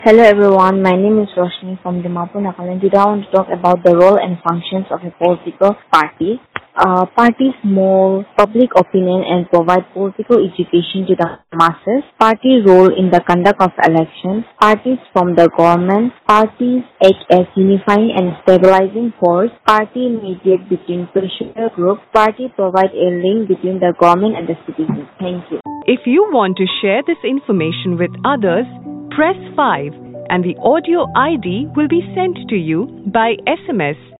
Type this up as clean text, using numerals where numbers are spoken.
Hello everyone, my name is Roshni from Dimapur, Nagaland. Today I want to talk about the role and functions of a political party. Parties mold public opinion and provide political education to the masses. Party role in the conduct of elections. Parties form the government. Parties act as unifying and stabilizing force. Party mediate between pressure groups. Party provide a link between the government and the citizens. Thank you. If you want to share this information with others, press 5 and the audio ID will be sent to you by SMS.